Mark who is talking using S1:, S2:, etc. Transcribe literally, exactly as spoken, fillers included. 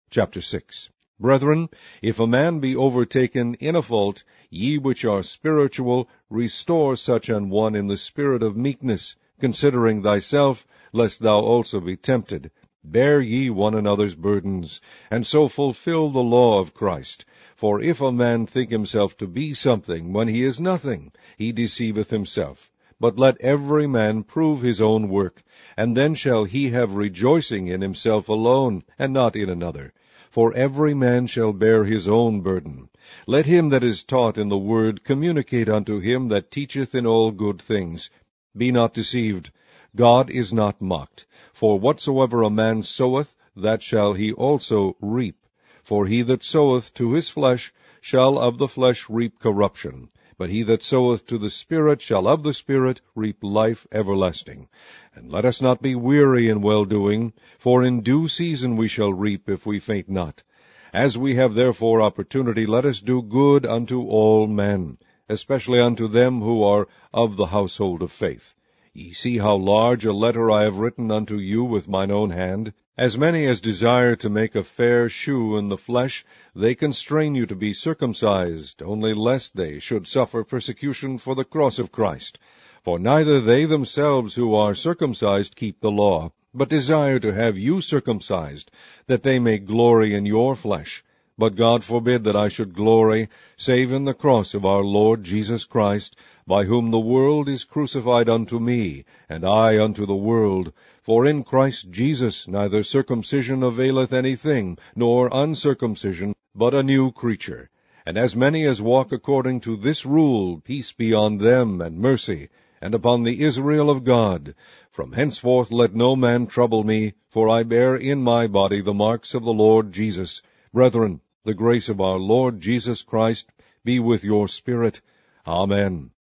S1: Chapter six. Brethren, if a man be overtaken in a fault, ye which are spiritual, restore such an one in the spirit of meekness, considering thyself, lest thou also be tempted. Bear ye one another's burdens, and so fulfill the law of Christ. For if a man think himself to be something, when he is nothing, he deceiveth himself. But let every man prove his own work, and then shall he have rejoicing in himself alone, and not in another. For every man shall bear his own burden. Let him that is taught in the word communicate unto him that teacheth in all good things. Be not deceived. God is not mocked. For whatsoever a man soweth, that shall he also reap. For he that soweth to his flesh shall of the flesh reap corruption. But he that soweth to the Spirit shall of the Spirit reap life everlasting. And let us not be weary in well-doing, for in due season we shall reap if we faint not. As we have therefore opportunity, let us do good unto all men, especially unto them who are of the household of faith. Ye see how large a letter I have written unto you with mine own hand. As many as desire to make a fair shew in the flesh, they constrain you to be circumcised, only lest they should suffer persecution for the cross of Christ. For neither they themselves who are circumcised keep the law, but desire to have you circumcised, that they may glory in your flesh. But God forbid that I should glory, save in the cross of our Lord Jesus Christ, by whom the world is crucified unto me, and I unto the world. For in Christ Jesus neither circumcision availeth anything, nor uncircumcision, but a new creature. And as many as walk according to this rule, peace be on them, and mercy, and upon the Israel of God. From henceforth let no man trouble me, for I bear in my body the marks of the Lord Jesus. Brethren, the grace of our Lord Jesus Christ be with your spirit. Amen.